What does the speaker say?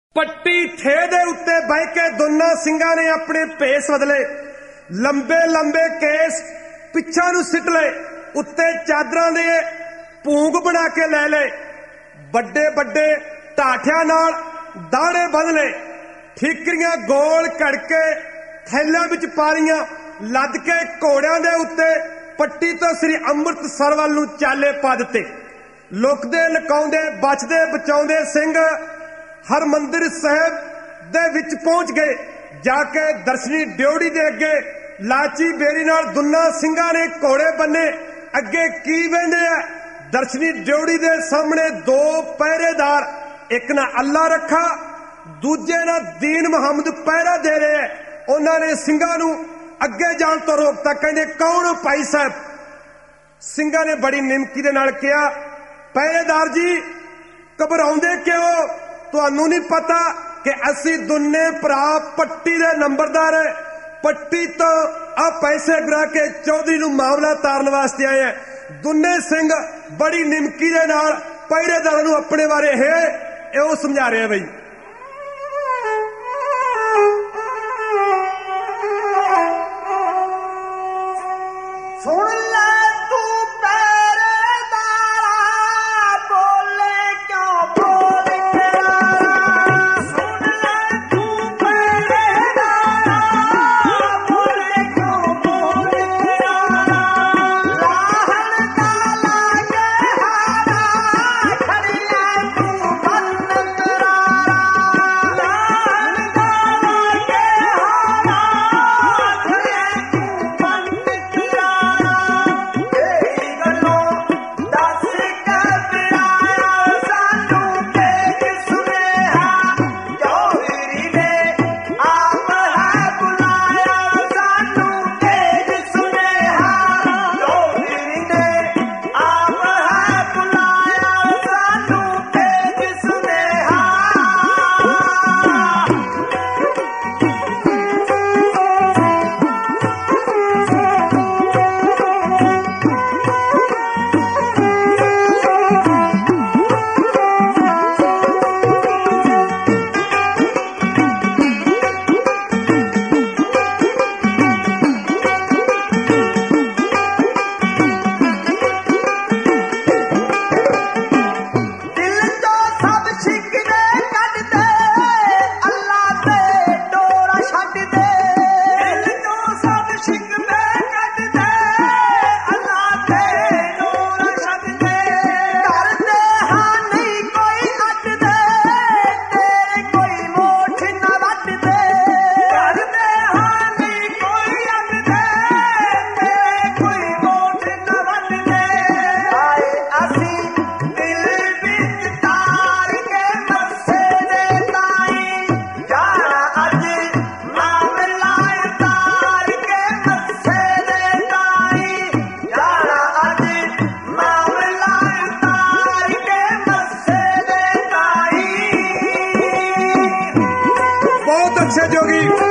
पट्टी थे दे उत्ते बह के दोनों सिंघां ने अपने भेस बदले, लंबे लंबे केस पिछा नूं सिट ले, उत्ते चादरां दे भूंग बना के लै ले, बड़े बड़े ढाठियां नाल दाणे बन ले, ठीकरियां गोल कड़के थैलियां विच पा लियां, लद के घोड़ियां दे उत्ते पट्टी तो श्री अमृतसर वल नूं चाले पा दित्ते। लुकदे लकाउंदे बचदे बचाउंदे सिंह हरमंदिर साहिब दे विच पहुंच गए। जाके दर्शनी ड्योढ़ी दे अगे लाची बेरी नाल दुन्ना सिंघां ने घोड़े बन्ने, अगे की वेंदे आ? दर्शनी ड्योढ़ी दे सामने दो पहरेदार, एक ना अल्लाह रखा दूजे ना दीन मुहम्मद पहरा दे रहे हैं। उन्होंने सिंघां नूं अगे जाण तो रोकता, कहंदे कौन हो भाई साहब? सिंघां ने बड़ी निमकी दे नाल कहा, पहरेदार जी घबराउंदे क्यों? तुहानू नहीं पता कि असी दुन्ने भरा पट्टी दे नंबरदार है। पट्टी तो आ पैसे गिरा के चौधरी नूं मामला तारन वास्ते आए हैं। दुन्ने सिंह बड़ी निमकी दे नाल पहरेदार नूं अपने बारे है वो समझा रहे हैं। बई सुन ले तू पहरेदारा, बोले क्यों बोल के सुन ले तू पहरेदारा, बोले क्यों बोल के लाहन काला के हारा, खड़िया तू बंद करारा, लाहन काला के हारा, खड़िया तू बंद करारा। तेरी गलों दस के पिराया सानू तेज सुनेहा, चौधरी ने आप है बुलाया सानू तेज सुनेहा, चौधरी ने आप है बुलाया सानू तेज सुनेहा। दिल तो सब शिकवे कट दे, अल्लाह ते डोरा छड्ड दे। दिल तो सब शिकवे कट दे, अल्लाह ते डोरा छड्ड दे। करदे हां नहीं कोई अट दे, तेरे कोई मोठ ना वट दे। करदे हां नहीं कोई अट दे, तेरे कोई मोठ ना वट दे। आए असी दिल विच तार के मस्से दे ताई, जाना अज मामला तार के मस्से दे ताई, जाना अज मामला तार के मस्से दे ताई। बहुत अच्छे जोगी।